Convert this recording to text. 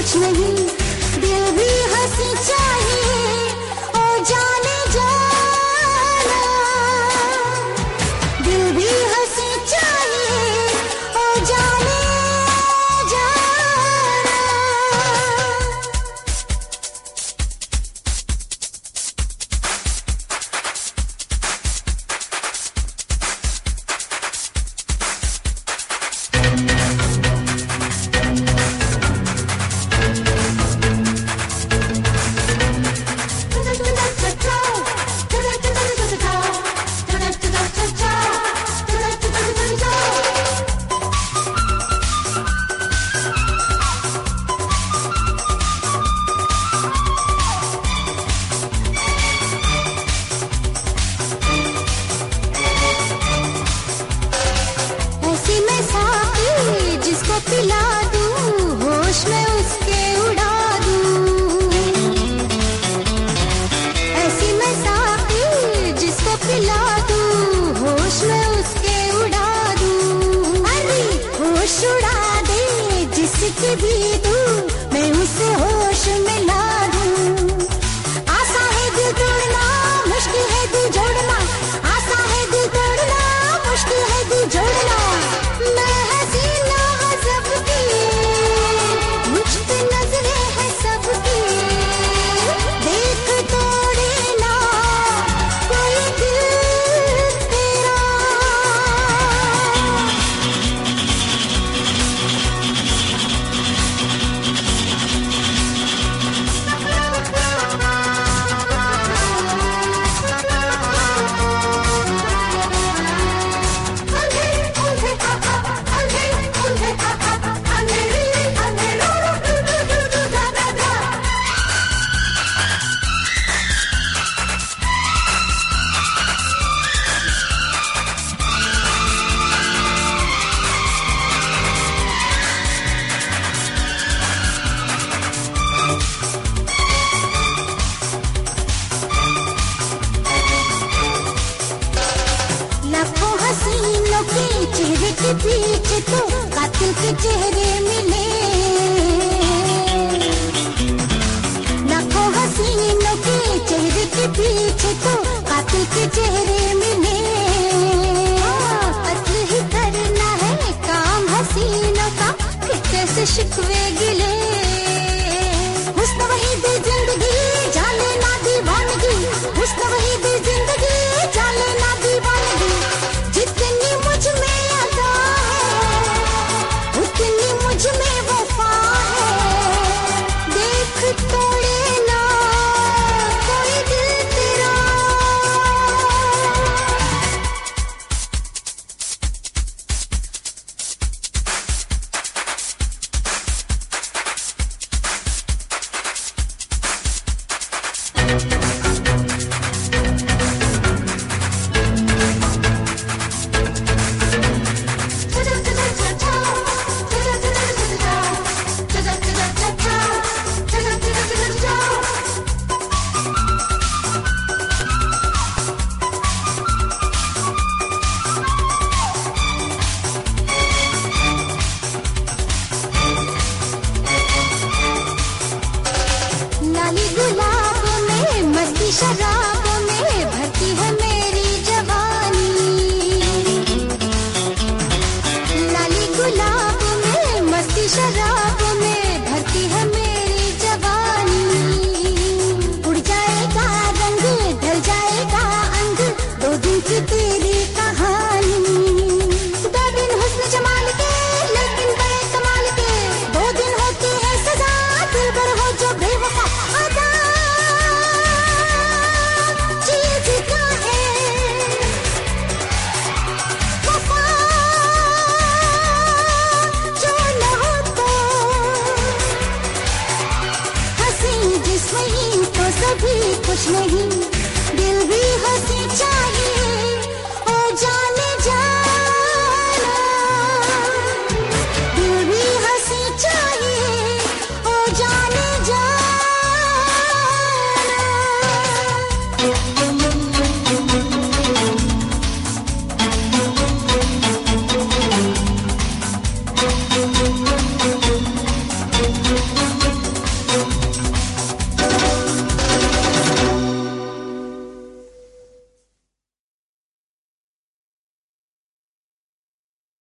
कुछ नहीं, दिल भी हंसी चाहिए ओ जाने जाना, दिल भी हंसी चाहिए ओ जाने जाना। जिसको पिला दूं होश में उसके उड़ा दूं, ऐसी मैं साथी जिसको पिला दूं होश में उसके उड़ा दूं। अरे होश उड़ा दे जिसकी भी दूं मैं उसे होश में ला दूं। आसा है दिल तोड़ना मुश्किल है दिल जोड़ना, आसा है दिल तोड़ना मुश्किल है दिल जोड़ना। मैं हसीना सबकी मुझ पे नजरें हैं सबकी, देख तोड़े ना कोई दिल तेरा। लाखों हसीनों के चेहरे के पीछे तो कातिल के चेहरे मिले, लाखों हसीनों के चेहरे के पीछे तो कातिल के चेहरे मिले। कत्ल ही करना है काम हसीनों का, फिर कैसे शिकवे गिले। हुस्न वही दे जिंदगी जाने ना दीवानगी, हुस्न वही दे जिंदगी जाने ना दीवानगी। जितनी मुझ में अदा है उतनी मुझ में वफा है, देख तोड़े ना कोई दिल तेरा। लाली गुलाब में मस्ती शराब में भरती है मेरी जवानी, लाली गुलाब में मस्ती शराब में भरती है मेरी जवानी। उड़ जाएगा रंग ढल जाएगा अंग, 2 दिन की तेरी कहानी। 2 दिन हुस्न जमाल के लेकिन बड़े कमाल के, 2 दिन होती है सजा दिल भर हो जो बेवफा अदा। चीज क्या है वफा जो न हो तो, हंसी जिसमें ही तो सभी कुछ नहीं, दिल भी हंसी चाहिए